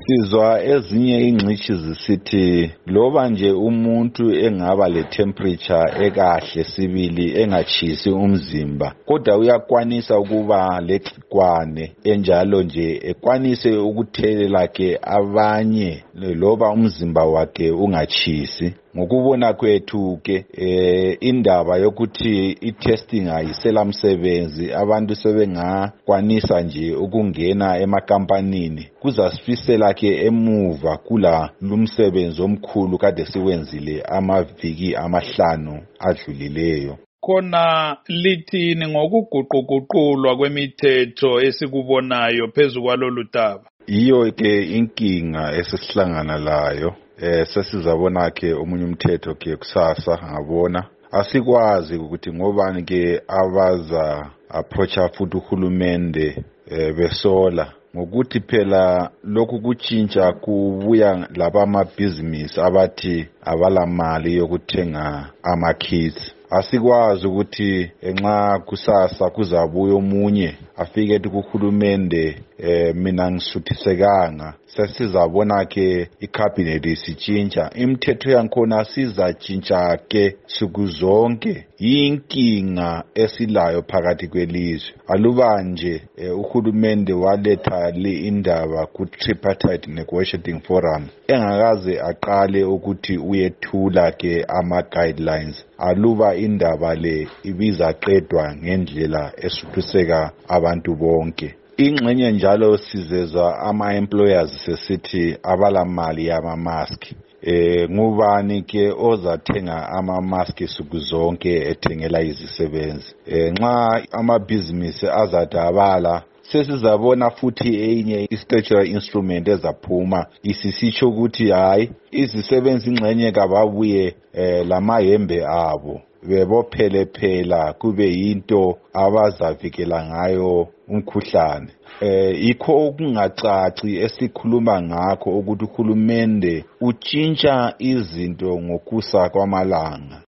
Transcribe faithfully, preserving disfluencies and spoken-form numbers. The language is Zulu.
Sizwa ezinye ingcitshi zisithi loba nje umuntu engaba le temperature ekahle sibili engatshisi umzimba kodwa uyakwanisa ukuba legcikwane enjalo nje ekwanise ukuthelela ke abanye loba umzimba wakhe ungatshisi. Ngokubona kwethu ke eh, indaba yokuthi i-testing ayisela msebenzi abantu sebengakwanisa nje ukungena emakampanini kuzasifisela ke emuva kula lumsebenzi omkhulu kade siwenzile amaviki amahlanu adlulileyo. Khona lithini ngokuguquguqulwa kwemithetho esikubonayo phezu kwalolu daba? Iyo ke inkinga esisihlangana layo. Eh sesizabona ke omunye umthetho ke kusasa ngabona asikwazi ukuthi ngobani ke abaza approacha futhi uhulumende eh, besola ngokuthi phela lokhu kutshintsha kubuya laba amabhizinisi abathi abalamali yokuthenga ama-kits. Asikwazi ukuthi nxa kusasa kuzabuya omunye afike ethi kuhulumende eh, mina ngisuthisekanga sesizabona ke icabinet isitshintsha imithetho yankhona sizatshintsha ke suku zonke. Yinkinga esilayo phakathi kwelizwe aluba nje eh, uhulumende waletha le indaba ku tripartite negotiating forum engakaze aqale ukuthi uyethula ke ama guidelines aluba indaba le ibizaqedwa ngendlela esuthiseka abantu bonke. Ingxenye njalo sizezwa ama-employers sesithi abalamali yama-mask. Eh ngubani ke ozathenga ama-mask suku zonke ethengela izisebenzi. Eh nxa amabhizinisi azadabala sesizabona futhi enye i-statutory instrument ezaphuma isisitsho ukuthi hayi izisebenzi ingxenye kababuye eh, lamayembe abo bebophele phela kube yinto abazavikela ngayo umkhuhlane. Eh ikho okungacaci esikhuluma ngakho ukuthi uhulumende utshintsha izinto ngokusa kwamalanga.